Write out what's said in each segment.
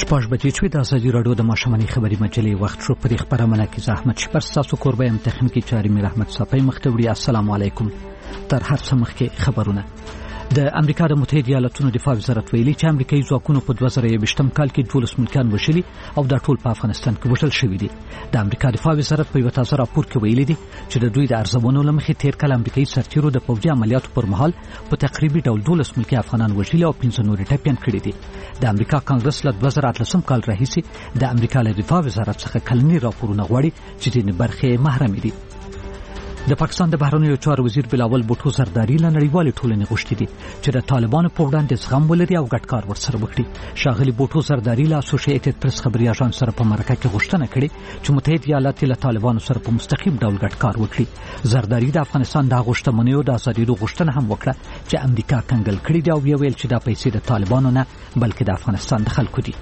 شپږ بجې شوې د ازادي راډیو د ماشوماني خبري مجلې وخت شو. په دې خبرونه کې زحمت شپر تاسو کوربه يم تخنیکی چاري میر احمد صافي مختوړي. السلام علیکم. تر هر څه مخکې خبرونه. د امریکا د متحده ایالاتونو دفاع وزارت ویلي چې امریکایي ځواکونو په 2020 کال کې 12 ملکان وشلي او دا ټول په افغانستان کې وشل شوي دي. د امریکا دفاع وزارت په یو تازه راپور کې ویلي دي چې د دوی د ارزونو لمخې تیر کال امریکایي سرتیرو د پوځي عملیاتو پر مهال په تقریبي ډول 12 ملکي افغانان وشلي او 15 نور ټپيان کړي دي. د امریکا کانګرس له 2018 کال راهیسې د امریکا له دفاع وزارت څخه کلني راپورونه غواړي چې د برخې محرم دي. د پاکستان د بهرنیو چارو وزیر بلاول بوټو زرداری له نړیوالې ټولنې غوښتي دي چې د طالبانو په وړاندې زغم ولري او ګډ کار ورسره وکړي. شاغلي بوټو زرداری له اسوسییټډ پریس خبري اژانس سره په مرکه کې غوښتنه کړې چې متحده ایالات له طالبانو سره په مستقیم ډول ګډ کار وکړي. زرداری د افغانستان د غوښتنو د ازادۍ غوښتنه هم وکړه چې امریکا کنګل کړي دی او ویل چې دا پیسې د طالبانو نه بلکې د افغانستان د خلکو دي.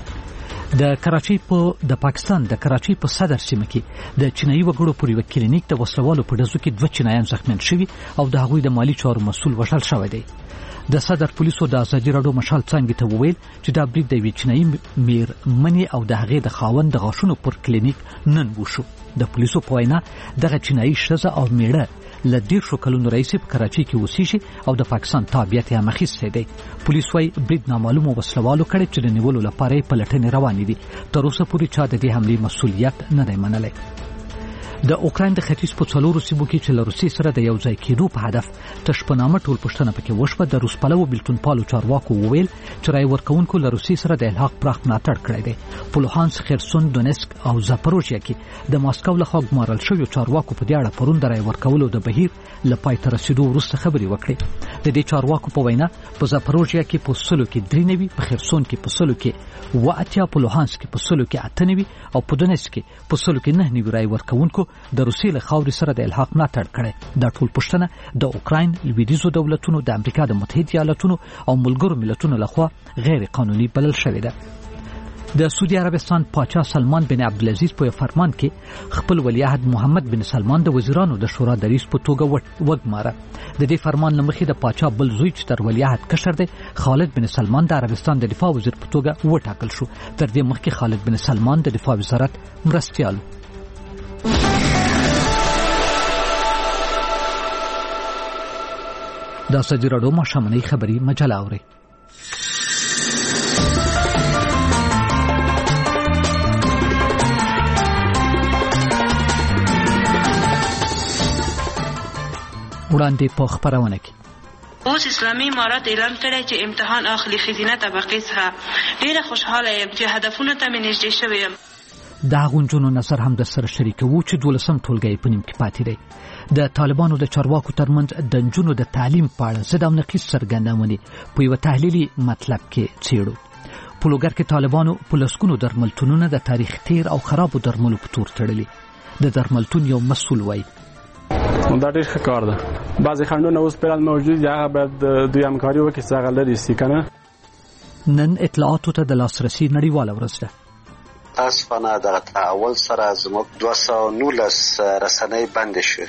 د پاکستان د کراچۍ په صدر سیمه کې د چینایي وګړو پر یو کلینیک د وسلوالو په ډزو کې 2 چینایان زخمیان شوي او د هغوی د مالی چارو مسؤل وشل شوی دی. د صدر پولیسو د ازادي راډیو مشال څنګه ته وویل چې دا برید د یوې چینایي میرمنې او د هغې د خاوند د غاښونو پر کلینیک نن وشو. د پولیسو په وینا دغه چینایي ښځه او میړه له 10 کلونو راهیسې په کراچۍ کې اوسېږي او د پاکستان تابعیت یې هم اخیستی دی. پولیس وايي برید نامعلومو وسلوالو کړی چې د نیولو لپاره یې پلټنې روانې دي. تر اوسه پورې چا د دې حملې مسؤلیت نه دی منلی. د اوکراین د ختیځ په 4 سیمو کې چې له روسیې سره د یو ځای کېدو په هدف تشپنامه ټول پوښتنه پکې وشوه. د روس پلوو بېلتون پالو چارواکو وویل چې رای ورکوونکو له روسیې سره د الحاق پراخ ملاتړ کړی دی. په لوهانس، خرسون، دونیسک او زاپروژیا کې د ماسکو لخوا ګمارل شویو چارواکو په دې اړه پرون د رای ورکولو د بهیر له پای ته رسیدو وروسته خبرې وکړې. د دې چارواکو په وینا په زاپروژیا کې په 100 کې 93، په خرسون کې په 100 کې 80، په لوهانس کې په 100 کې 98 او په دونیسک کې په 100 کې 9 رای ورکوونکو د روسیې له خاورې سره د الحاق ملاتړ کړی. دا ټول پوښتنه د اوکراین، لویدیځو دولتونو، د امریکا د متحده ایالاتونو او ملګرو ملتونو لخوا غیر قانوني بلل شوې ده. د سعودي عربستان پاچا سلمان بن عبدالعزیز په فرمان کې خپل ولیعهد محمد بن سلمان د وزیرانو د شورا د رئیس په توګه وګماره. د دې فرمان لمخې د پاچا بل زوی چې تر ولیعهد کشر دی خالد بن سلمان د عربستان د دفاع وزیر په توګه وټاکل شو. تر دې مخکې خالد بن سلمان د دفاع وزارت مرستیال. د ازادي راډیو ماشوماني خبري مجله اوري. وړاندې په خبرونه کې اوس اسلامي امارات اعلان کړی چې امتحان اخلي خزینه طبقې څخه. ډېره خوشحاله یم چې هدفونو ته مې نږدې شوی یم. د هغو نجونو نظر هم در سره شریکوو چې 12 ټولګی په نیم کې پاتې دی. د طالبانو د چارواکو ترمنځ د نجونو د تعلیم په اړه ضد او نقیض څرګندونې په یوه تحلیلي مطلب کې څېړو. په لوګر کې طالبانو په لسګونو درملتونونه د تاریخ تیر او خرابو درملو په تور تړلي. د درملتون یو مسؤل وایي دا ډېر ښه کار ده. بعضې خنډونه اوس فعلا موجود دي، هغه باید دوی همکاري وکړي چې هغه لرې سي که نه. نن اطلاعاتو ته د لاسرسي نړیواله ورځ ده. متاسفانه دغه تعاون سره زموږ 219 رسنۍ بندې شوې.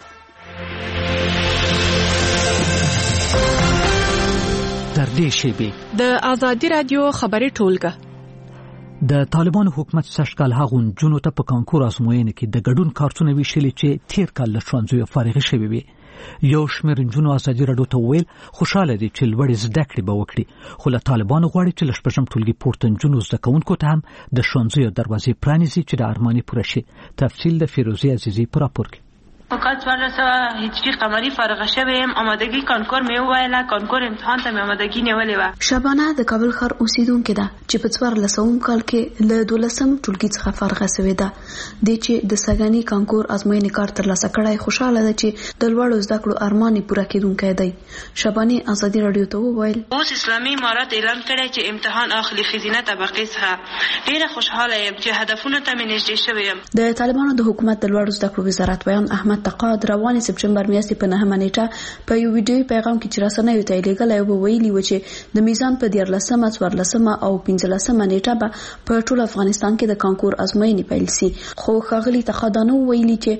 تر دې شیبې د ازادي راډیو خبري ټولګه. د طالبانو حکومت سږکال هغو نجونو ته په کانکور ازموینه کې د ګډون کارتونه ویشلي چې تیر کال له ښوونځیو فارغې شوې وي. یو شمېر نجونو ازادي راډیو ته وویل خوشحاله دي چې لوړې زده کړې به وکړي، خو له طالبانو غواړي چې له 6م ټولګي پورته نجونو زده کوونکو ته هم د ښوونځیو دروازې پرانیزي چې د ارماني پوره شي. تفصیل د فیروزي عزیزي په راپور کې. په کال 1400 هجري قمري فارغه شوې یم. آمادګي کانکور مې وویله. کانکور امتحان ته مې آمادګي نیولې وه. شبانه د کابل ښار اوسیدونکې ده چې په 1400 کال کې له 12م ټولګي څخه فارغه شوې ده. د چې د سګانی کانکور ازموینې کار ترلاسه کړی خوشاله ده چې د لوړو زده کړو ارمان یې پوره کېدونکی دی. شبانه ازادي راډیو ته وویل اوس اسلامي امارات اعلان کړی چې امتحان اخلي خزینه طبقې څخه. ډېره خوشحاله یم چې هدفونو ته مې نږدې شوی یم. د طالبانو د حکومت د لوړو زده کړو وزارت بیان احمد تقاد روانې سپټمبر میاشتې په 9 نیټه په یو ویډیوي پیغام کې چې رسنیو ته لیږلی و ویلي و چې د میزان په 14مه، 14مه او 15مه نیټه به په ټول افغانستان کې د کانکور ازموینې پیل شي. خو ښاغلي تقادانو ویلي چې په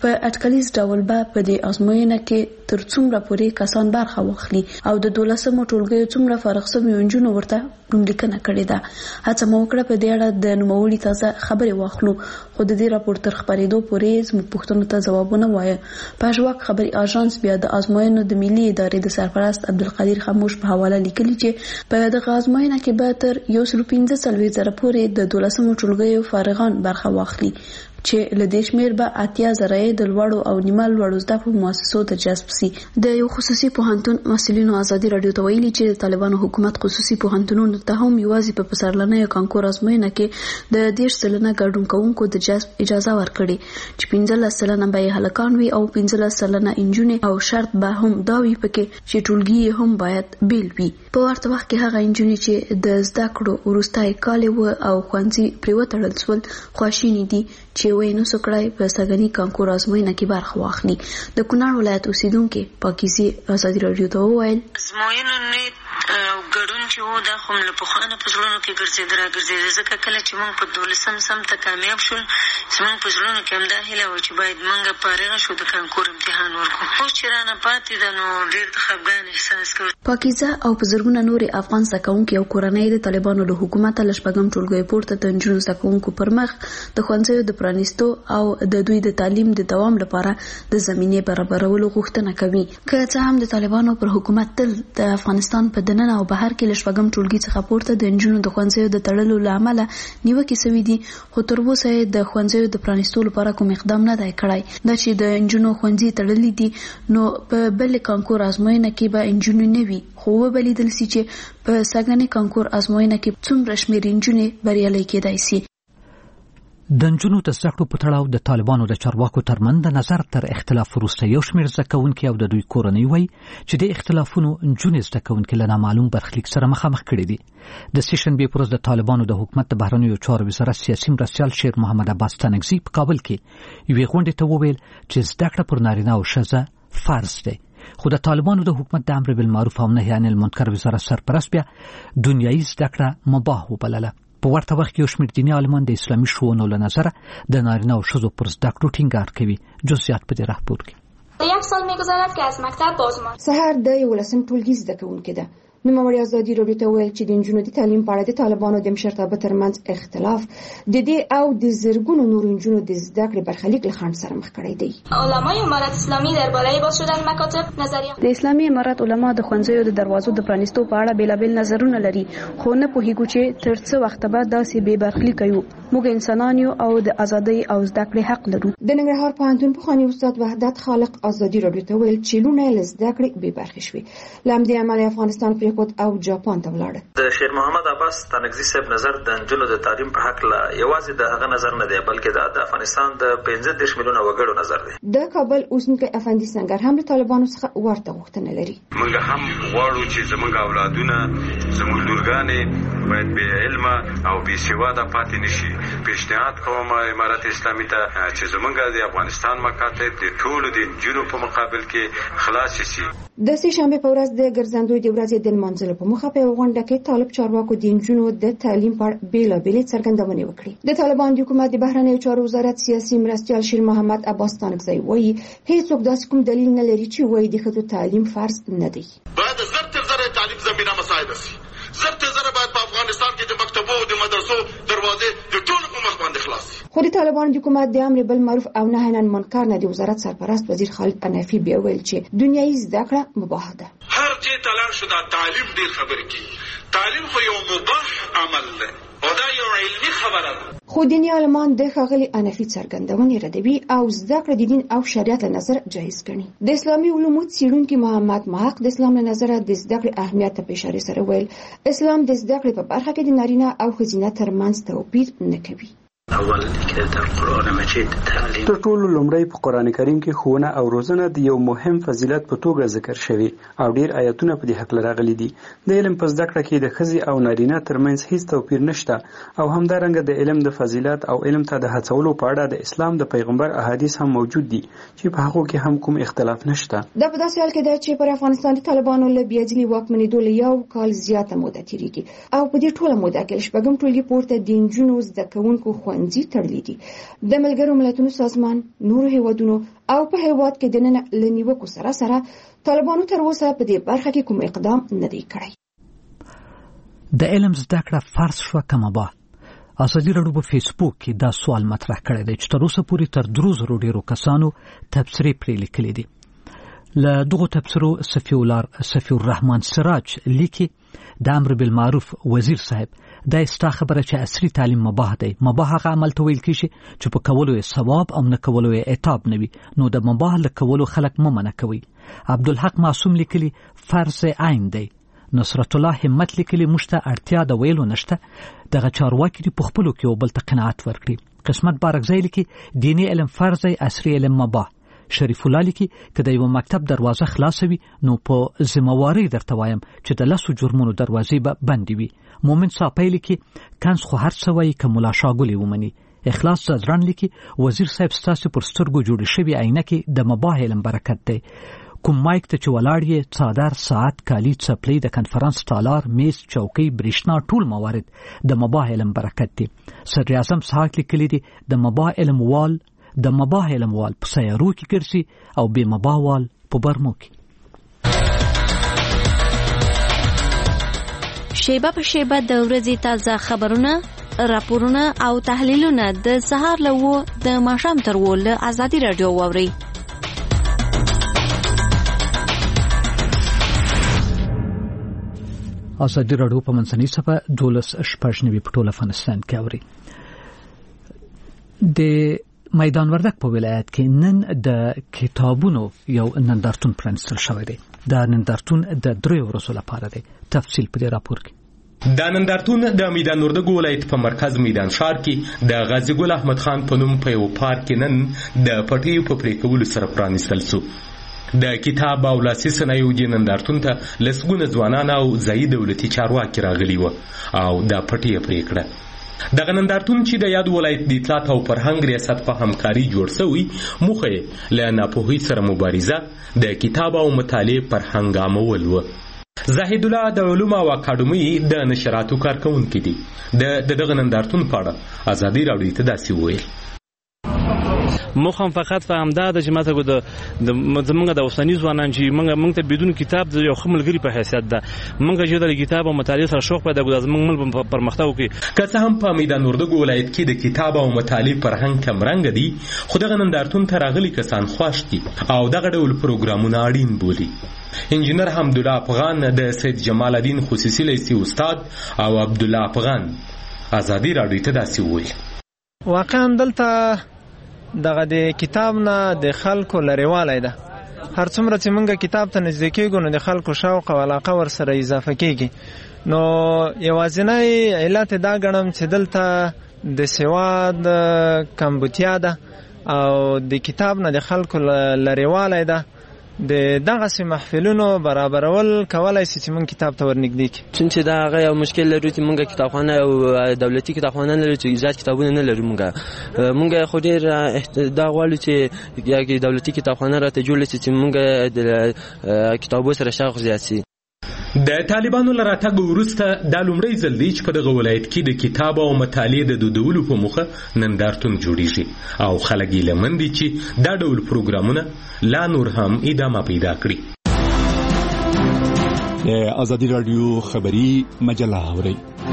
په اټکلیز ډول به په دې ازموینه کې تر څومره پورې کسان برخه واخلي او د 12 ټولګیو څومره فارغ شوي نجونو ورته نوملیکنه کړې ده. هڅه مو وکړه په دې اړه د نوموړي تازه خبرې واخلو، خو د دې راپور تر خبرېدو پورې زموږ پوښتنو ته ځوابونه وایه. په ژواک خبري آژانس بیا د ازموینو د ملي ادارې د سرپرست عبدالقدیر خاموش په حواله لیکلي چې په دغه ازموینه کې به تر 115,000 پورې د 12 ټولګیو فارغان برخه واخلي چې له دې شمېر به 80,000 د لوړو او نیمه لوړو زده کړو مؤسسو ته جذب سي. د یو خصوصي پوهنتون مسؤلینو ازادي رادیو ته ویلي چې د طالبانو حکومت خصوصي پوهنتونونو ته هم یوازې په پسرلنۍ کانکور ازموینه کې د 10% ګډون کوونکو د جذب اجازه ورکړي چې 15% به هلکان وي او 15% انجونې او شرط به هم دا وي پکې چې ټولګي هم باید بیل وي. په ورته وخت کې هغه انجونې چې د زده کړو وروستای کال و او ښوونځي پرې وتړل شول خواشینې دي چې وای نو سکړای په سګنی کانکور ازموینه کې برخه واخلي. د کونړ ولایت اوسیدونکو پاکیزي ازادي رادیو ته وویل ازموینه نه ګډون چې و دا خو له پخوانه په زړونو کې ګرځېدل ځکه کله چې موږ په 12 سم ته کامیاب شول زموږ په زړونو کې همدا هیله وه چې باید موږ فارغه شو د کانکور امتحان ورکړو. اوس چې رانه پاتې ده نو ډېر د خفګان احساس کوو. پاکیزه او په زرګونه نورې افغان زده کوونکي او کورنۍ د طالبانو له حکومته له شپږم ټولګیو پورته د نجونو زده کوونکو پر مخ د ښوونځیو د پرانیستو او د دوی د تعلیم د دوام لپاره د زمینې برابرولو غوښتنه کوي. که څه هم د طالبانو پر حکومت تل د افغانستان په دننه او بهر کې له شپږم ټولګي څخه پورته د نجونو د ښوونځیو د تړلو له امله نیوکې شوې دي، خو تر اوسه د ښوونځیو د پرانیستو لپاره کوم اقدام نه دی کړی. دا چې د نجونو ښوونځي تړلي دي نو په بل کانکور ازموینه کې به نجونې نه وي، خو وبلیدل سي چې په سګنې کانکور ازموینه کې څومره شمېر نجونې بریالۍ کېدای سي. د نجونو د زده کړو په تړاو د طالبانو د چارواکو ترمنځ د نظر تر اختلاف وروسته یو شمېر زده کوونکي او د دوی کورنۍ وایي چې د اختلافونو نجونې زده کوونکي له نامعلوم برخلیک سره مخامخ کړي دي. د سې شنبې په ورځ د طالبانو د حکومت د بهرنیو چارو وزارت سیاسي مرستیال شیر محمد عباس تنگزي په کابل کې یوې غونډې ته وویل چې زده کړه پر نارینه او ښځه فرض دی، خو د طالبانو د حکومت د امر بالمعروف او نهي عن المنکر وزارت سرپرست بیا دنیایي زده کړه مباح وبلله. په ورته وخت کې یو شمېر دیني عالمان د اسلامي ښوونو له نظره د نارینه او ښځو پر زده کړو ټینګار کوي. جزئیات په دې راپور کې. یک سال می‌گذرد که از مکتب بازماند. سحر د 11 ټولګي زده کوونکې ده. نوموړي ازادي رادیو ته ویل چې د نجونو د تعلیم په اړه د طالبانو د مشرتابه ترمنځ اختلاف د دې او د زرګونو نور نجونو د زده کړې برخلیک له خنډ سره مخ کړی دی. علمای امارت اسلامي درباره باز شدن مکاتب نظریه د اسلامي امارت علما د ښوونځیو د دروازو د پرانیستو په اړه بیلابیل نظرونه لري، خو نه پوهیږو چې تر څه وخت به داسې بې برخلیک یو. موږ انسانان یو او د ازادۍ او زده کړې حق لرو. د ننګرهار پوهنتون پخوانی استاد وحدت خالق ازادي رادیو ته ویل چې لونه له زده کړې بې برخې شوې. له همدې امله افغانستان پرېښود او جاپان ته ولاړ. د شیر محمد عباس تنگزي صاحب نظر د نجونو د تعلیم په حق لا یوازې د هغه نظر نه دی بلکې د افغانستان د 15 میلیونه وګړو نظر دی. د کابل اوسنیکی افندي سنگر هم له طالبانو څخه ورته غوښتنه لري. موږ هم غواړو چې زموږ اولادونه زموږ لورګانې باید بې علمه او بې سواده پاتې نشي. پیشنهاد کوم امارت اسلامي ته چې زموږ د افغانستان مکاتب د ټولو د نجونو په مقابل کې خلاص شي. د سې شنبې په ورځ د ګرځندوی د ورځې د لمانځلو په موخه په غونډه کې طالب چارواکو د نجونو د تعلیم په بیلابېلې څرګندونې وکړې. د طالبان د حکومت د بهرنیو چارو وزارت سیاسي مرستیال شیر محمد عباس تنگزي وایي هیڅوک داسې کوم دلیل نه لري چې وایي د ښځو تعلیم فرض نه دی. باید زر تر زره تعلیم زمینه مساعده شي. زر تر زره باید په افغانستان کې د مکتبو او د مدرسو دروازې د ټولو په مخ باندې خلاص شي. خو د طالبان د حکومت د امر بالمعروف او نهي عن المنکر نه د وزارت سرپرست وزیر خالد انفي بیا ویل چې دنیایي زده کړه مباح ده. هر چې تلاش شو د تعلیم ډیر خبرې کوي. تعلیم خو یو مباح عمل دی او دا یو علمي خبره ده. خو دیني عالمان د ښاغلي انفي څرګندونې ردوي او زده کړه د دین او شریعت له نظر جایز ګڼي. د اسلامي علومو څېړونکي محمد محق د اسلام له نظره د زده کړې اهمیت ته په اشاره سره ویل اسلام د زده کړې په برخه کې د نارینه او ښځینه ترمنځ توپیر نه کوي. اول کې د قرآن مجید تعلیم تر ټولو لومړی په قرآن کریم کې ښوونه او روزنه د یو مهم فضیلت په توګه ذکر شوی او ډیر آیاتونه په دې حق راغلي دي. د علم په زده کړه کې د ښځې او نارینه ترمنځ هیڅ توپیر نشته او همدارنګه د علم د فضیلت او علم ته د هڅولو په اړه د اسلام د پیغمبر احادیث هم موجود دي چې په هغو کې هم کوم اختلاف نشته. دا په داسې حال کې ده چې پر افغانستان د طالبانو له بیاځلي واکمنېدو له یو کال زیاته موده تېرېږي او په دې ټوله موده کې شپږم ټولګي پورته د نجونو زده کوونکو ښوونځي ښوونځي تړلي دي. د ملګرو ملتونو سازمان نورو هیوادونو او په هیواد کې د نن له نیوکو سره طالبانو تر اوسه په دې برخه کې کوم اقدام نه دی کړی. د علم زده کړه فرض شوه که مباح؟ ازادي راډیو په فیسبوک کې دا سوال مطرح کړی دی چې تر اوسه پورې تر 3,000 ډیرو کسانو تبصرې پرې لیکلي دي. له دغو تبصرو صفی الرحمن سراج لیکي د امر بالمعروف وزیر صاحب دا ستا خبره چې عصري تعلیم مباح دی. مباح هغه عمل ته ویل کېږي چې په کولو یې ثواب او نه کولو یې عتاب نه وي، نو د مباح له کولو خلک مه منع کوي. عبدالحق معصوم لیکلي فرض عین دی. نصرت الله همت لیکلي موږ ته اړتیا د ویلو نشته، دغه چارواکي دي په خپلو کې یو بل ته قناعت ورکړي. قسمت بارکزی لیکي دیني علم فرض دی، عصري علم مباح. شریف الله لیکي که د یو مکتب دروازه خلاصوي نو په ذمہواری درته وایم چې د 10 جرمونو دروازې به بندې وي. مومن صاحب لیکي کنس خو هر څه وایي که ملا شاګلې ومني. اخلاص زدران لیکي وزیر صاحب ستاسو پر سترګو جوړې شوي عینکې د مباح علم برکت دی. کوم مایک ته چې ولاړ یې څادر، ساعت، کالی، څپلۍ، د کنفرانس تالار، میز، چوکۍ، برېښنا، ټول موارد د مباح علم برکت دی. صدر اعظم سحاق لیکلي دي د مباح علم وال په سیارو کې ګرځي او بې مباح وال په برمو کې. شیبه په شیبه د ورځې تازه خبرونه، راپورونه او تحلیلونه د سهار له 9 د ماښام تر 10 له ازادي راډیو واورئ. ازادي راډیو په منځنۍ صفحه 12 په ټول افغانستان کې اوري. د میدان وردک په ولایت کې نن د کتابونو یو نندارتون پرانیستل شوی دی. دا نندارتون د 3 ورځو لپاره دی. تفصیل په دې راپور کې. دا نندارتون د میدان وردک ولایت په مرکز میدان ښار کې د غازی ګل احمد خان په نوم په یو پارک کې نن د پټیو په پرې کولو سره پرانیستل شو. د کتاب او لاسي صنایعو دې نندارتون ته لسګونه ځوانان او ځایي دولتي چارواکي راغلي وو او دا پټي پرې کړه. دغه نندارتون چې د یاد ولایت د اطلاعات او فرهنګ ریاست په همکاري جوړ شوی، موخه یې له ناپوهۍ سره مبارزه، د کتاب او مطالعې فرهنګ عامول و. زاهد الله د علوم او اکاډمي د نشراتو کارکونکي دي. دغه نندارتون په اړه ازادي راډیو ته داسې وویل. مخم فقط فهمده د جماعت کو د زمونږ د اوسنی ځوانان چې موږ ته بدون کتاب د یو خملګری په حیثیت ده، موږ چې د کتاب او مطالعې سره شوق پیدا کوو، زمونږ مل پرمختګ وکړي. که څه هم په میدان وردک ولایت کې د کتاب او مطالعې فرهنګ کمرنګ دي، خو دغه نندارتون ته راغلي کسان خوښ دي او دغه ډول پروګرامونه اړین بولي. انجینر حمدالله افغان د سید جمال الدین خصوصي لیسې استاد او عبدالله افغان ازادي راډیو ته داسې وویل. واقعا دلته دغه د کتاب نه د خلکو لريوالی ده. هر څومره چې موږ کتاب ته نږدې کېږو نو د خلکو شوق او علاقه ورسره اضافه کېږي. نو یوازینی علت دا ګڼم چې دلته د سواد کمبودیا ده او د کتاب نه د خلکو لريوالی ده. د دغه سي محفلونو برابرول کولای شي چې مونږ کتاب ته ورنږدې کړي. چې دا هغه یو مشکل لري چې مونږ کتابخانه او دولتي کتابخانه نه لرو چې زیات کتابونه نه لرو. مونږ خو ډېر دا غواړو چې یو دولتي کتابخانه راته جوړ شي چې مونږ د کتابو سره شوق زیات شي. د طالبانو له راتګ وروسته دا لومړی ځل دی چې په دغه ولایت کې د کتاب او مطالعې د دودولو په موخه نندارتون جوړیږي او خلک یې لمن دي چې دا ډول پروګرامونه لا نور هم ادامه پیدا کړي. د ازادي راډیو خبري مجله اورئ.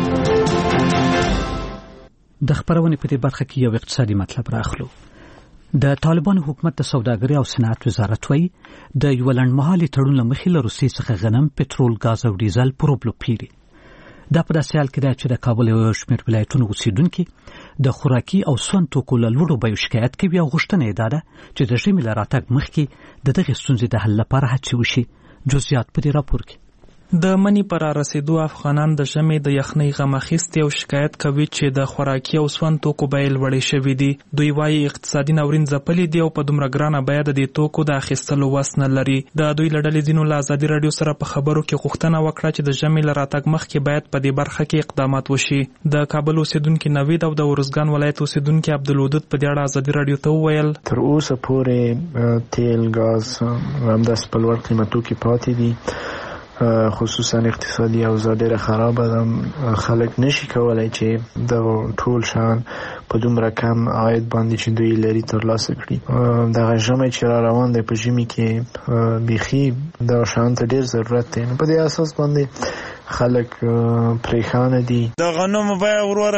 د خبرونې په دې برخه کې یو اقتصادي مطلب راخلو. د طالبانو حکومت د سوداګرۍ او صنعت وزارت وایي د یو لنډمهالي تړون له مخې له روسیې څخه غنم، پټرول، ګاز او ډیزل په روبلو پلوري. دا په داسې حال کې ده چې د کابل یو شمېر ولایتونو اوسېدونکي د خوراکي او سون توکو له لوړو بیو شکایت کوي او غوښتنه یې دا ده چې د ژمي له راتګ مخکې د دغې ستونزې د حل لپاره هڅې وشي. جزئیات په دې راپور کې. د منی پر رسیدو افغانان د ژمي د یخنۍ غم اخیستي او شکایت کوي چې د خوراکي او سون توکو بیې لوړې شوې دي. دوی وايي اقتصادي ناورین ځپلي دي او په دومره ګرانه بیه د دې توکو د اخیستلو وس نه لري. د دوی له ډلې ځینو له ازادي راډیو سره په خبرو کې غوښتنه وکړه چې د ژمي له راتګ مخکې باید په دې برخه کې اقدامات وشي. د کابل اوسیدونکي نوید او د ورزګان ولایت اوسیدونکي عبدالودود په دې اړه ازادي راډیو ته وویل تر اوسه پورې تیل، ګاز همداسې په لوړ قیمتو کې پاتې دي خصوصا اقتصادي اوضاع ډیره خرابه ده. خلک نشي کولای چې د ټول شان په دومره کم عاید باندې چې دوی لري ترلاسه کړي. دغه ژمی چې را روان دی په ژمي کې بیخي د شان ته ډیر ضرورت دی. په دې اساس باندې خلک پریشان دي. د غنمو بیه وروره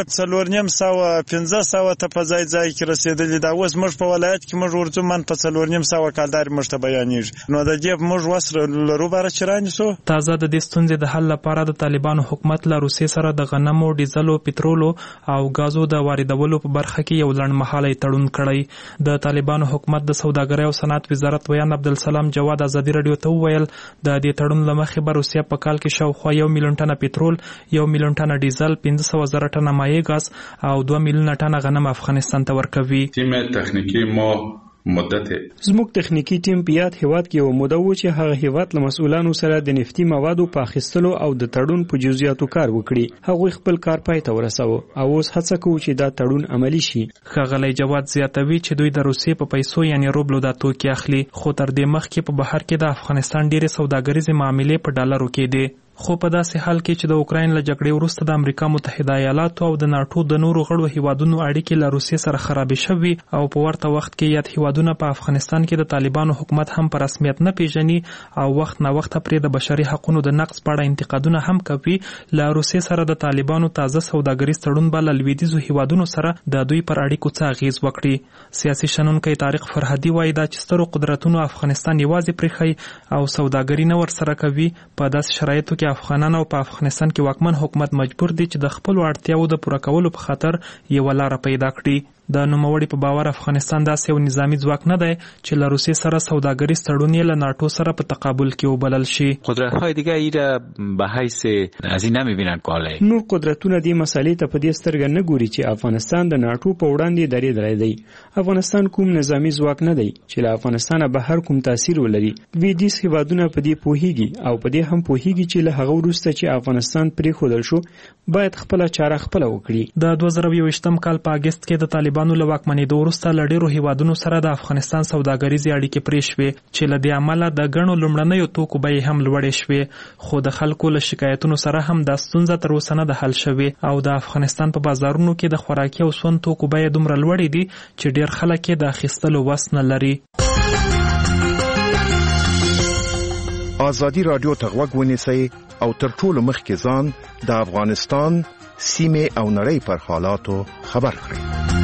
4,500 ته په ځای کې رسیدلې ده. اوس موږ په ولایت کې موږ ورځو من په 4,500 کالداري موږ ته بیانېږي. نو د دې موږ وسره لرو باره چې رانیسو. تازه د دې ستونزې د حل لپاره د طالبانو حکومت له روسیې سره د غنمو، ډیزلو، پټرولو او غازو د واردولو په برخه کې یو لنډمهاله تړون کړی. د طالبانو حکومت د سوداګرۍ او صنعت وزارت ویان عبدالسلام جواد ازادي رادیو ته وویل د دې تړون له مخې به روسیه په کال کې شاوخوا 1 میلیون ټنه پټرول، 1 میلیون ټنه ډیزل، 500,000 ټنه مایع ګاز او 2 میلیون ټنه غنم افغانستان ته ورکوي. تیم تخنیکی ما مدت زموږ تخنیکی ټیم په یاد هیواد کې یو موده و چې هغه هیواد له مسؤلانو سره د نفتي موادو په اخیستلو او د تړون په جزئیاتو کار وکړي. هغوی خپل کار پای ته ورساوه او اوس هڅه کوي چې دا تړون عملی شي. ښاغلی جواد زیاتوي چې دوی د روسیې په پیسو یعنی روبلو دا توکي اخلي، خو تر دې مخکې په بهر کې د افغانستان ډېرې سوداګریزې معاملې په ډالرو کې دي. خو په داسې حال کې چې د اوکراین له جګړې وروسته د امریکا متحده ایالاتو او د ناټو د نورو غړو هیوادونو اړیکې له روسیې سره خرابې شوي او په ورته وخت کې یاد هیوادونه په افغانستان کې د طالبانو حکومت هم په رسمیت نه پیژني او وخت نه وخت پرې د بشري حقوقو د نقض په اړه انتقادونه هم کوي. له روسیې سره د طالبانو تازه سوداګریز تړون به له لویدیځو هیوادونو سره د دوی پر اړیکو څه اغیز وکړي. سیاسي شنونکی طارق فرهدي وایي دا چې سترو قدرتونو افغانستان یوازې پرېښی او سوداګري نه ورسره کوي. په داسې شرایطو کې افغانان او په افغانستان کې واکمن حکومت مجبور دي چې د خپل اړتیاو د پوره کولو په خاطر یو لار پیدا کړي. د نوموړي په باور افغانستان داسې یو نظامی ځواک نه دی چې له روسیې سره سوداګریز تړون یې له ناټو سره په تقابل کې وبلل شي. قدرت‌های دیگه ای را به حیث از این نمی‌بینند کالای. نور قدرتونه دې مسالې ته په دې سترګه نه ګوري چې افغانستان د ناټو په وړاندې درېدلی دی. افغانستان کوم نظامی ځواک نه دی چې له افغانستان بهر کوم تاثیر ولري. لویدیځ هیوادونه په دې پوهیږي او په دې هم پوهیږي چې له هغه وروسته چې افغانستان پرېښودل شو باید خپل چاره خپل وکړي. د 2021م کال په اگست کې د طالبانو له واکمنېدو وروسته له ډېرو هیوادونو سره د افغانستان سوداګریزې اړیکې پرې شوې چې له دې امله د ګڼو لومړنیو توکو بیې هم لوړې شوې. خو د خلکو له شکایتونو سره هم دا ستونزه تر اوسه نه ده حل شوې او د افغانستان په بازارونو کې د خوراکي او سون توکو بیې دومره لوړې دي چې ډېر خلک یې د اخیستلو وس نه لري. ازادي رادیو ته غوږ ونیسئ او تر ټولو مخکې ځان د افغانستان سیمه او نړۍ پر حالاتو خبر کړئ.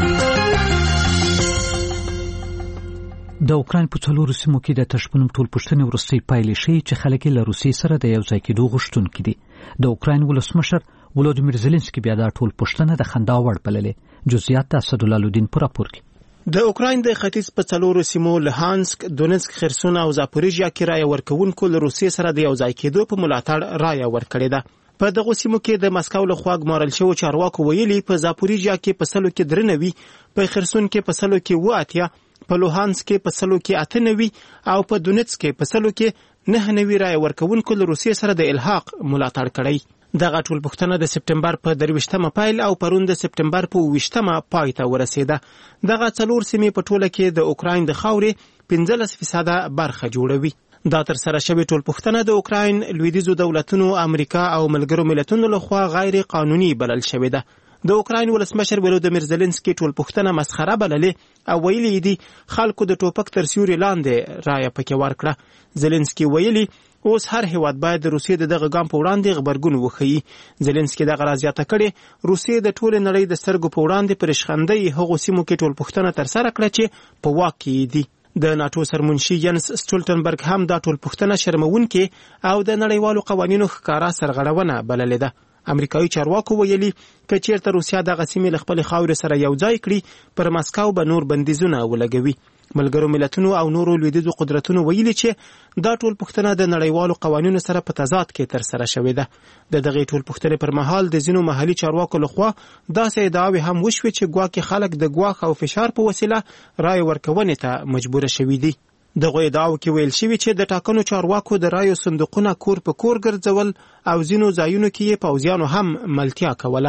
د اوکراین په څلورو سیمو کې د تشبونم ټول پښتنې وروستۍ پایلې ښیي چې خلک له روسیې سره د یو ځای کېدو غوښتونکي دي. د اوکراین ولسمشر ولودیمیر زيلنسکي بیا دا ټول پښتنه د خندا وړ بللې. جزئیات د اسدالله الدین پر راپور کې. د اوکراین د ختیځ په څلورو سیمو لهانسک، دونسک، خرسون او زاپوریژیا کې رایه ورکوونکو له روسیې سره د یو ځای کېدو په ملاتړ رایه ورکړې ده. په دغه سیمو کې د مسکو له خوا ګمارل شوو چارواکو ویلي په زاپوریژیا کې په 100 کې 93، په خرسون کې په 100 کې 80، په لوهانسک کې په 100 کې 98 او په دونسک کې په 100 کې 99 رایه ورکوونکو له روسیې سره د الحاق ملاتړ کړی. دغه ټول پښتنه د سپټمبر په 23مه پایل او پرون د سپټمبر په 20مه پای ته ورسیده. دغه څلور سیمې په ټوله کې د اوکراین د خاورې 15% برخه جوړوي. دا تر سره شوی ټول پښتنه د اوکراین لویدیځو دولتونو، امریکا او ملګرو ملتونو لخوا غیر قانوني بلل شوی ده. د اوکراین ولسمشر ولودیمیر زيلنسکي ټول پښتنه مسخره بللې او ویلي دي خلکو د ټوپک تر سیوري لاندې رایه پکې ورکړه. زيلنسکي ویلي اوس هر هیواد باید د روسیې دغه ګام په وړاندې غبرګون وښيي. زيلنسکي دغه راځياته کړي روسیې د ټول نړۍ د سترګو په وړاندې پرېښخندۍ هغو سیمو کې ټول پښتنه تر سره کړه چې په واک کې دي. د ناتو سرمنشي ینس سټولټنبرګ هم دا ټول پښتنه شرمونکې او د نړیوالو قوانینو ښکارا سرغړونه بللې ده. امریکایي چارواکو ویلي که چیرته روسیا دغه سیمې له خپل خاورې سره یو ځای کړي پر مسکو به نور بندیزونه ولګوي. ملګرو ملتونو او نورو لویدیځو قدرتونو ویلي چې دا ټول پښتنه د نړیوالو قوانینو سره په تضاد کې تر سره شوې ده. د دغه ټول پښتنې پر مهال د ځینو محلي چارواکو لخوا داسې ادعاوې هم وشوې چې ګواکې خلک د ګواښ او فشار په وسیله رای ورکونې ته مجبور شوي دي. دغه ادعاو کې ویل شوی چې د ټاکنو چارواکو د رایو صندوقونه کور په کور ګرځول او ځینو ځایونو کې پوځیانو هم ملتیا کوله.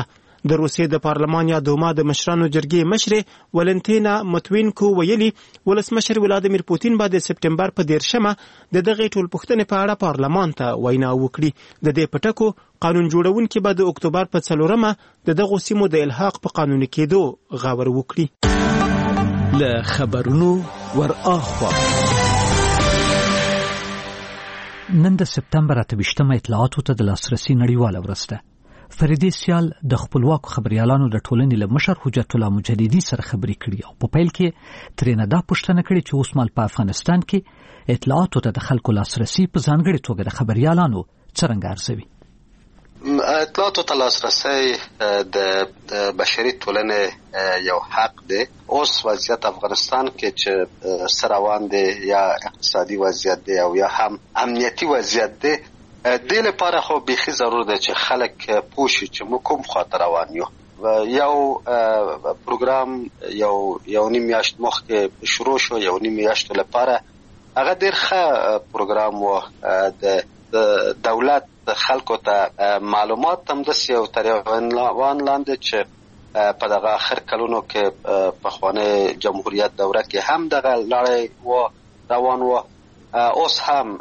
د روسیې د پارلمان یا دوما د مشرانو جرګې مشرې ولنتینا متوینکو ویلي ولسمشر ولادیمیر پوتین به د سپټمبر په 10مه د دغه ټولپوښتنې په اړه پارلمان ته وینا وکړي. د دې پټکو قانون جوړونکي به د اکتوبر په 4مه د دغو سیمو د الحاق په قانوني کېدو غور وکړي. له خبرونو ور اخوا نن د سپتمبر 28 اطلاعاتو ته د لاسرسي نړیواله ورځ ده. فریدي سیال د خپلواکو خبريالانو د ټولنې له مشر حجت الله مجددي سره خبرې کړې او په پیل کې ترېنه دا پوښتنه کړې چې اوس مال په افغانستان کې اطلاعاتو ته د خلکو لاسرسي په ځانګړي توګه د خبريالانو څرنګه ارزوي. اطلاعاتو ته لاسرسی د بشري ټولنې یو حق دی. اوس وضعیت افغانستان کې چې سروان دی یا اقتصادي وضعیت دی او یا هم امنیتي وضعیت دی، دې لپاره خو بیخي ضرور دی چې خلک پوه شي چې موږ کوم خواته روان یو. یو پروګرام یو نیم میاشت مخکې شروع شو، یو نیم میاشت لپاره هغه ډېر ښه پروګرام و. د دولت د خلکو ته معلومات هم داسې یو تر عنوان لاندې چې په دغه آخر کلونو کې پخوانی جمهوریت دوره کې هم دغه لړۍ روان و. اوس هم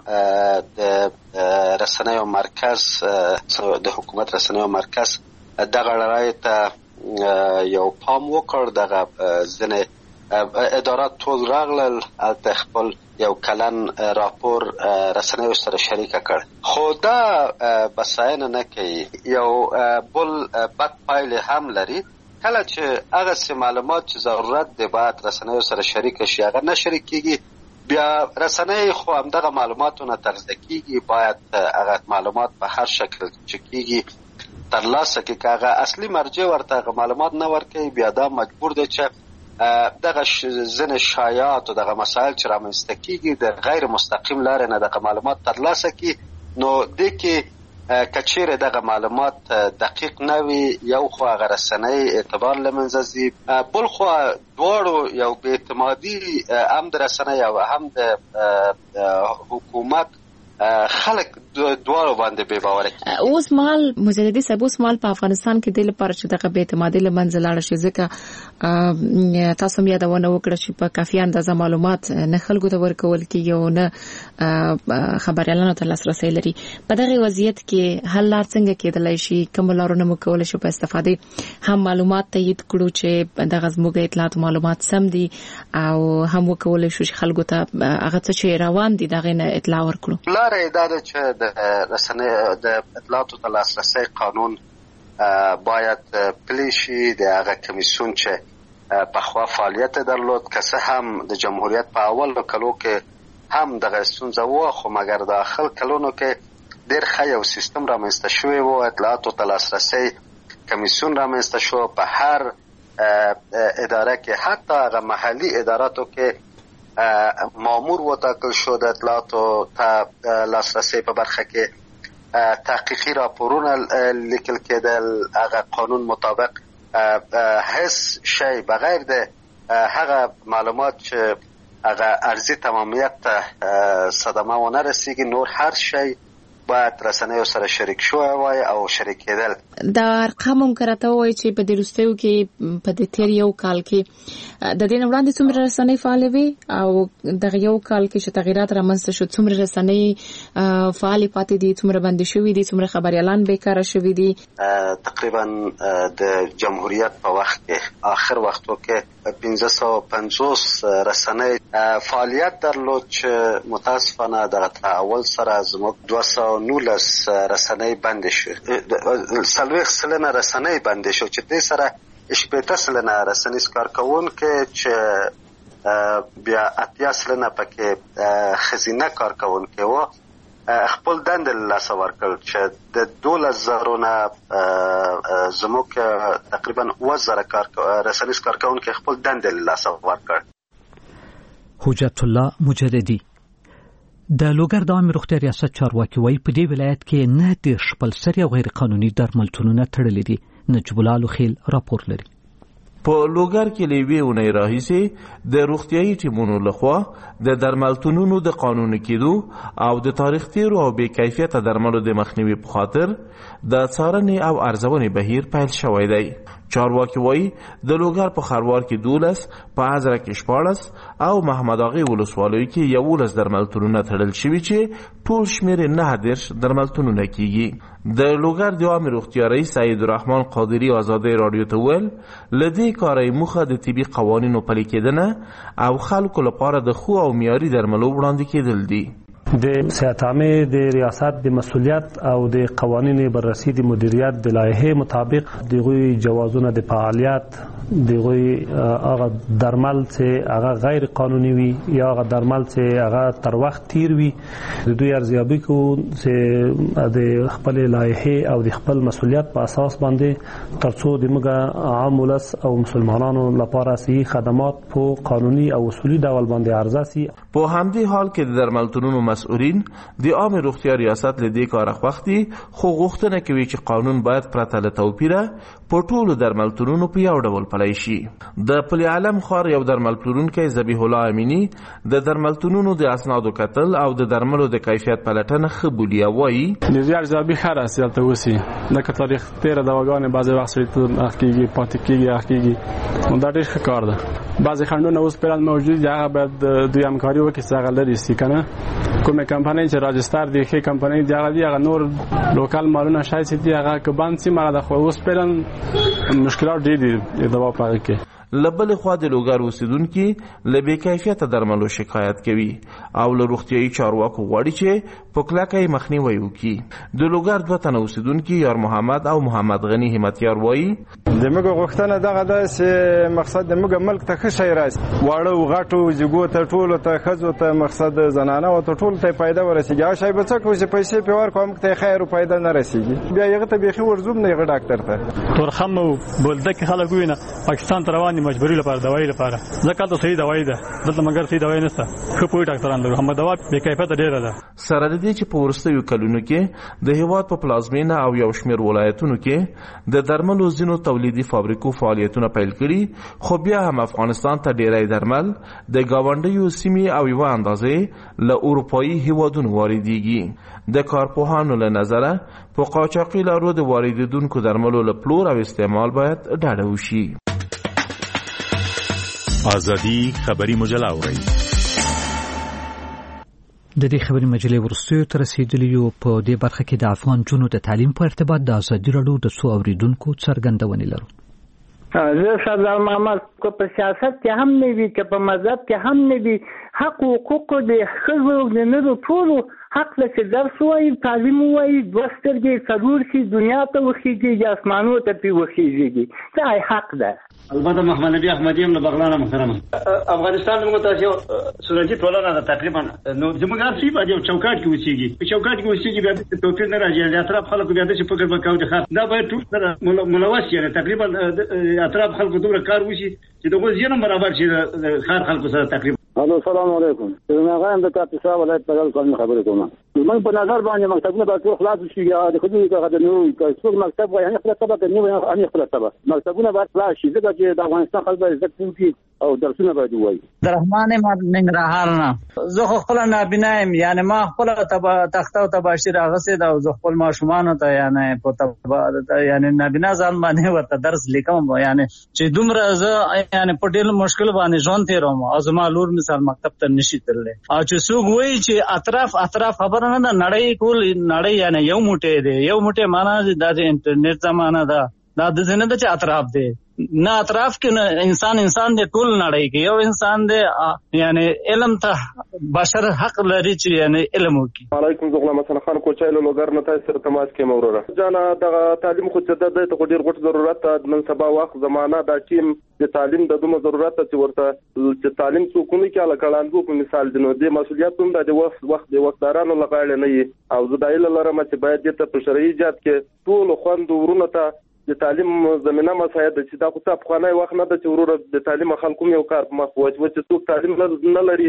د رسنیو مرکز د حکومت رسنیو مرکز دغه لړۍ ته یو پام وکړ. دغه ځینې ادارات ټول راغلل، هلته خپل یو کلن راپور رسنیو سره شریک کړ، خو دا بساینه نه کوي. یو بل بد پایله هم لري. کله چې هغه څه معلومات چې ضرورت دی باید رسنیو سره شریک شي، هغه نه شریک کیږي، بیا رسنۍ خو همدغه معلوماتونه تغذیه کیږي. باید هغه معلومات په هر شکل چې کیږي ترلاسه کړي. که هغه اصلي مرجع ورته معلومات نه ورکوي، بیا دا مجبور دی چې دغه ځینې شایعات او دغه مسایل چې رامنځته کیږي د غیر مستقیم لارې نه دغه معلومات ترلاسه کړي. نو دې کې که چیرې دغه معلومات دقیق نه وي، یو خو هغه رسنۍ اعتبار له منځه ځي، بل خو دواړو یو بې اعتمادي هم د رسنۍ او هم د حکومت خلک دواړو باندې بې باوره کیږي. اوس مال مجددي صاحب، اوس مال په افغانستان کې د لپاره چې دغه بې اعتمادي له منځه لاړه شي، ځکه تاسو هم یادونه وکړه چې په کافي اندازه معلومات نه خلکو ته ورکول کیږي او نه خبريالانو ته لاسرسی لري. په دغه وضعیت کې حل لار څنګه کېدلای شي؟ کوم لارونه مو کولای شو په استفاده هم معلومات تایید کړو چې دغه زموږ اطلاعات معلومات سم دي، او هم وکولای شو چې خلکو ته هغه څه چې روان دي دغه نه اطلاع ورکړو. دا ده چې د رسنۍ د اطلاعاتو ته لاسرسی قانون باید پلی شي. د هغه کمیسیون چې پخوا فعالیت درلود، که څه هم د جمهوریت په اولو کلو کې هم دغه ستونزه وه، خو مګر د آخر کلونو کې ډېر ښه یو سیستم رامنځته شوی و. اطلاعاتو ته لاسرسی کمیسیون رامنځته شو په هر اداره کې، حتی هغه محلي اداراتو کې مامور وټاکل شو د اطلاعاتو ته لاسرسی په برخه کې تحقیقي راپورونه لیکل کېدل. هغه قانون مطابق هیڅ شی بغیر د هغه معلومات چې هغه ارزي تمامیت ته صدمه ونه رسیږي، نور هر شی باید رسنیو سره شریک شوی وای او شریک کېدل. دا ارقام هم کرته وای چې په دې وروستیو کې په دې تیر یو کال کې د دې وړاندې څومره رسنۍ فعال وي او دغه یو کال کې چې تغیرات رامنځته شو څومره رسنۍ فعال پاتې دي، څومره بندي شوي دي، څومره خبريالان بیکاره شوي دي. تقریبا د جمهوریت په وخت کې آخر وختو کې 1550 رسنۍ فعالیت درلود چې متاسفانه دغه تعاول سره زموږ 219 رسنۍ بند شو. 40 سلنه رسنۍ بند شو چې دې سره 80 سلنه رسنیز کارکونکي چې بیا 80 سلنه پکې خزینه کارکونکي و خپل دند لاسه ورکړ چې د 2000 نه زموږ تقریبا 1000 رسنیز کارکونکي خپل دند لاسه ورکړ. حجت الله مجددي د لوګر د عامه روغتیا ریاست چارواکي وایي په دې ولایت کې نه د خپل سری او غیر قانوني درملتونونه تړلې دي. نجیب الله لوخیل راپور لري. په لوګر کې لوي ونې راهیسې د روغتيایي ټیمونو لخوا د درملتونونو د قانوني کېدو او د تاریخ تیرو او بې کیفیته درملو د مخنیوي په خاطر د څارنې او ارزونې بهیر پیل شوی دی. چارواکي وایي د لوګر په خروار کې 12 په حضره کې 14 او محمد اغا ولسوالۍ کې 11 درملتونونه تړل شوي چې ټول شمیر 9 درملتونونه کیږي. د لوګر د عامه روغتیا رئیس سید الرحمن قادری آزادۍ رادیو ته ویل لدې کاري موخه د طبي قوانینو پلي کېدنه او خلکو لپاره د خو او معیاري درملو وړاندې کېدل دي. د صحت عامه د ریاست د مسؤلیت او د قوانینو بررسي د مدیریت د لایحه مطابق دغه جوازونه د فعالیت دغه هغه درمل چې هغه غیر قانوني وي یا هغه درمل چې هغه تر وخت تیر وي د دوی ارزیابي کو چې د خپل لایحه او د خپل مسؤلیت په اساس باندې ترڅو د موږ عام ولس او مسلمانانو لپاره صحي خدمات په قانوني او اصولي ډول باندې ارزه سي. په همدې حال کې د درملتونونو مسؤلین د عامه روغتیا ریاست له دې کار وختي خو غوښتنه کوي چې قانون باید پرته له توپیره په ټولو درملتونونو په یو ډول پلی شي. د پل علم خار یو درمل پلورونکی ذبیح الله امینی د درملتونونو د اسنادو کتل او د درملو د کیفیت پلټنه خبولیا وایي نزیار ذبیح خر است یالته وسی د تاریخ 13 دواګانې بعضی وخت سړي اخکیږي پاتې کیږي اخکیږي دا ډېر ښه کار ده. بعضی خندونه اوس پلان موجود دی هغه باید دوی همکاري وکړي چې هغه لري سي کنه کومه کمپنۍ چې راجستر دی ښه کمپنۍ دی هغه نور لوکال مالونه شاید چې هغه کبان سي مګر د خو اوس پلان مشکلات ډېر دي د دوا پاره کې. لبل خوا د لوګر اوسیدونکو لبې کیفیت درملو شکایت کوي او له روغتيایي چارواکو غواړي چې په کلکه مخنیوي وکړي. د لوګر دوه تنه اوسیدونکو یار محمد او محمد غنی همتیار وایي دموږ غوښتنه دغه ده چې مقصد دموږ ملک ته ښه شی راسي واړو غټو جګو ته ټولو ته خزو ته مقصد زنانه او ټول ته پیدا ورسیږي. هغه شی به څه کوي چې پیسې په ور کوم ته خیر او پیدا نه رسیږي بیا یغه ته بيخي ورزوم نه یغه ډاکټر ته تورخم بولده کې خلک وینه پاکستان ته روان مجبوری لپاره دوايي لپاره ځکه ته صحیح دوايي ده دلته مګر صحیح دوايي نشته خو پوي ډاکټران لرو هم دوا به کیفیت ډیره ده. سره د دې چې په ورستیو کلونو کې د هیواد په پلازمینه او یو شمېر ولایتونو کې د درملو ځینو تولیدي فابریکو فعالیتونه پیل کړي خو بیا هم افغانستان ته ډیری درمل د گاونډیو سیمې او یو اندازې له اروپایي هیوادونو واردېږي. د کارپوهانو له نظره په قاچاقي لارو د واردېدونکو درملو له پلور او استعمال باید ډډه وشي. ازادي خبری مجله اورئ. د دې خبري مجلې ورستیو تر رسیدلیو په دې برخه کې د افغان جنونو د تعلیم په ارتباط د ازادي راډیو د څو اوریدونکو څرګندونې لرو. زه سردار محمد کو په سیاست کې هم نه وی که په مذهب کې هم نه وی حق او حقوق د خزو د نړۍ ټولو حق له درس وایي تعلیم وایي دوسترګي ضرور شي دنیا ته وخیږي اسمانو ته پی وخیږي دا حق ده. البته محمد نبی احمدی هم له بغلان محترم افغانستان موږ ته یو سنتي ټولنه ده تقریبا نو زموږ اصلي په یو چوکاټ کې وسیږي په چوکاټ کې وسیږي بیا د توپیر نه راځي د اطراف خلکو بیا د فکر وکاو دي دا باید ټول سره ملوث یې تقریبا اطراف خلکو دومره کار وشي چې دغه ځینې برابر شي د خار خلکو سره تقریبا. الو السلام علیکم زه غواړم د کاپیسا ولایت په اړه کوم خبرې کوم. موږ په نظر باندې مکتبونه به ټول خلاص شي د خدای څخه د نو څو مکتب وایي خپل طبقه کې نو ان خپل طبقه مکتبونه باید خلاص شي ځکه چې د افغانستان خلک به عزت کوي او درسونه باید وایي. درحمان ننګرهار نه زه خپل نابینایم یعنی ما خپل تخته او تباشیر اغسه دا زه خپل ماشومان ته یعنی په یعنی نابینا ځان باندې ورته درس لیکم یعنی چې دومره زه یعنی په ډېر مشکل باندې ژوند تیروم او زما لور مثال مکتب ته نشي تللی او چې څوک وایي چې اطراف خبره نه ده نړۍ کول نړۍ یعنی یو موټی دی یو موټی معنا د انټرنیټ زمانہ ده دا د ځنه د اطراف دی نه اطراف کې نه انسان دی ټول نړۍ کې یو انسان دی یعنی علم ته بشر حق لري چې یعنی علم وکړي. وعلیکم السلام حسن خان کوچای له لوګر نه تاسو سره تماس کې موروره جانا د تعلیم خو څه د ډیر غوټ ضرورت نن سبا وخت زمانہ دا ټیم د تعلیم د دومره ضرورت چې ورته چې تعلیم څوکونه کې علاقاندو په مثال دنو د مسولیت هم د وخت د وختدارانو لغاړه نه او زدایل لرم چې باید د په شرعي جات کې ټول خوند ورونه ته د تعلیم زمينه مساعد چې دا خو ته په خوانای وخت نه د چورور د تعلیم خلکو یو کار په مخ وځي چې څوک تعلیم نه لري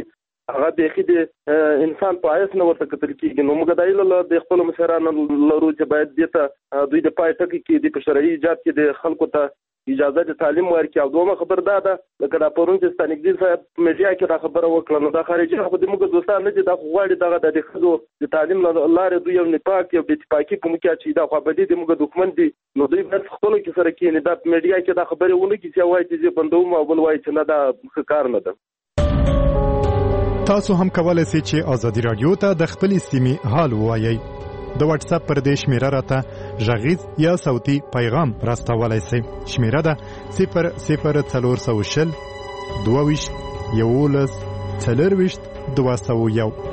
هغه بیخي د انسان په آیس نه ورته کتل کېږي. نو موږ دایله د خپل مشرانو لرو چې باید دته دوی د پای ټکی کې د بشري ایجاد کې د خلکو ته اجازه د تعلیم ورکړي. او دومره خبر ده لکه دا پرون چې ستانګدي صاحب میډیا کې دا خبره وکړه، نو دا خارجي خو د موږ دوستان نه دي دا غواړي دغه د خزو د تعلیم لارې دوی یو نپاک یو د اتفاقی په مکه چې دا خو بدی د موږ دښمن دي. نو دوی په خپل کې سره کې نه دا میډیا کې دا خبره ونه کې چې وایي چې بندوم او بل وایي چې نه دا کار نه ده. تاسو هم کولای شئ چې ازادي رادیو ته د خپل سیمې حال ووایي. د واتس اپ پر دې شمیره راته غږیز یا صوتي پیغام راستولای شئ. شمیره ده 00420 22 11 24 201.